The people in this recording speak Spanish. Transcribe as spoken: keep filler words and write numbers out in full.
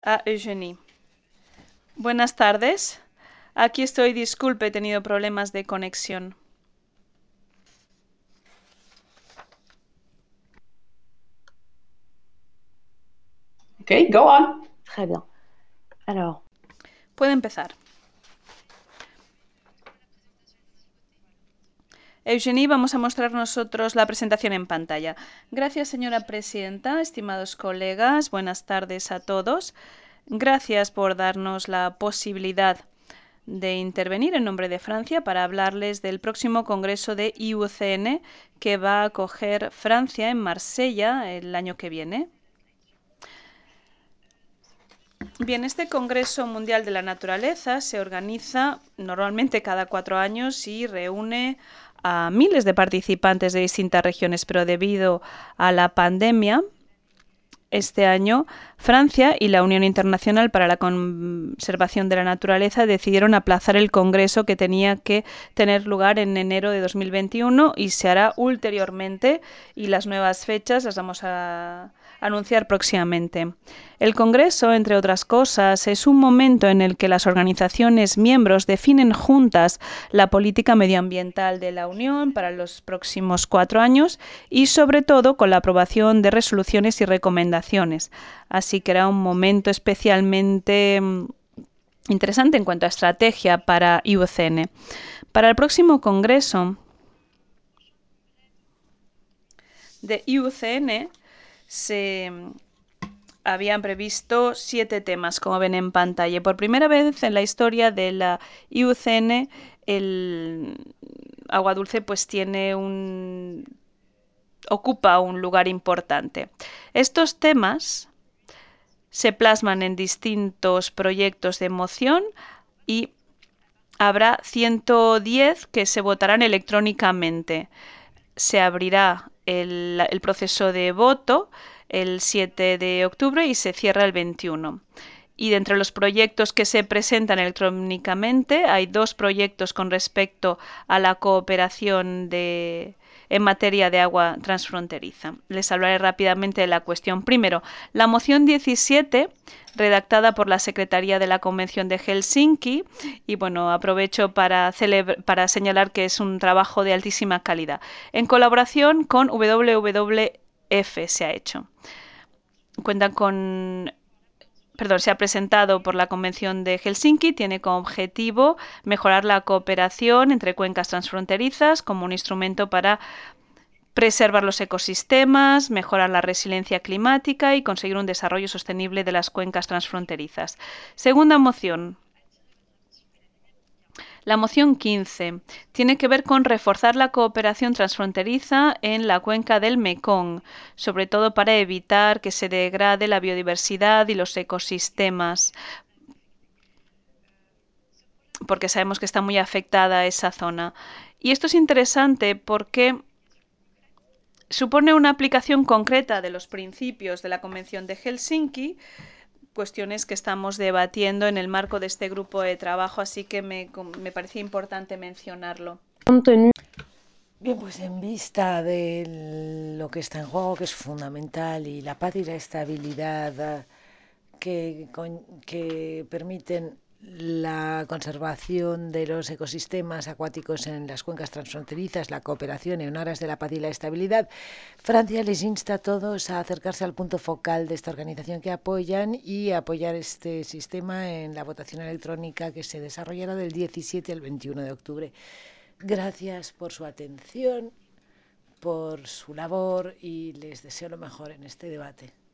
A Eugenie. Buenas tardes. Aquí estoy, disculpe, he tenido problemas de conexión. Okay, go on. Très bien. Alors, Puede empezar. Eugenie, vamos a mostrar nosotros la presentación en pantalla. Gracias, señora presidenta, estimados colegas, buenas tardes a todos. Gracias por darnos la posibilidad de intervenir en nombre de Francia para hablarles del próximo Congreso de I U C N que va a acoger Francia en Marsella el año que viene. Bien, este Congreso Mundial de la Naturaleza se organiza normalmente cada cuatro años y reúne a miles de participantes de distintas regiones, pero debido a la pandemia, este año Francia y la Unión Internacional para la Conservación de la Naturaleza decidieron aplazar el congreso que tenía que tener lugar en enero de dos mil veintiuno y se hará ulteriormente, y las nuevas fechas las vamos a anunciar próximamente. El Congreso, entre otras cosas, es un momento en el que las organizaciones miembros definen juntas la política medioambiental de la Unión para los próximos cuatro años y, sobre todo, con la aprobación de resoluciones y recomendaciones. Así que era un momento especialmente interesante en cuanto a estrategia para I U C N. Para el próximo Congreso de I U C N se habían previsto siete temas, como ven en pantalla. Por primera vez en la historia de la I U C N, el agua dulce pues tiene un ocupa un lugar importante. Estos temas se plasman en distintos proyectos de moción y habrá ciento diez que se votarán electrónicamente. Se abrirá el, el proceso de voto el siete de octubre y se cierra el veintiuno. Y de entre los proyectos que se presentan electrónicamente hay dos proyectos con respecto a la cooperación de, en materia de agua transfronteriza. Les hablaré rápidamente de la cuestión. Primero, la moción diecisiete, redactada por la Secretaría de la Convención de Helsinki, y bueno, aprovecho para, para señalar que es un trabajo de altísima calidad. En colaboración con W W F se ha hecho. Cuentan con Perdón, se ha presentado por la Convención de Helsinki, tiene como objetivo mejorar la cooperación entre cuencas transfronterizas como un instrumento para preservar los ecosistemas, mejorar la resiliencia climática y conseguir un desarrollo sostenible de las cuencas transfronterizas. Segunda moción. La moción quince tiene que ver con reforzar la cooperación transfronteriza en la cuenca del Mekong, sobre todo para evitar que se degrade la biodiversidad y los ecosistemas, porque sabemos que está muy afectada esa zona. Y esto es interesante porque supone una aplicación concreta de los principios de la Convención de Helsinki, cuestiones que estamos debatiendo en el marco de este grupo de trabajo, así que me, me parecía importante mencionarlo. bien, pues en vista de lo que está en juego, que es fundamental, y la paz y la estabilidad que, que permiten la conservación de los ecosistemas acuáticos en las cuencas transfronterizas, la cooperación en aras de la paz y la estabilidad, Francia les insta a todos a acercarse al punto focal de esta organización que apoyan y apoyar este sistema en la votación electrónica que se desarrollará del diecisiete al veintiuno de octubre. Gracias por su atención, por su labor, y les deseo lo mejor en este debate.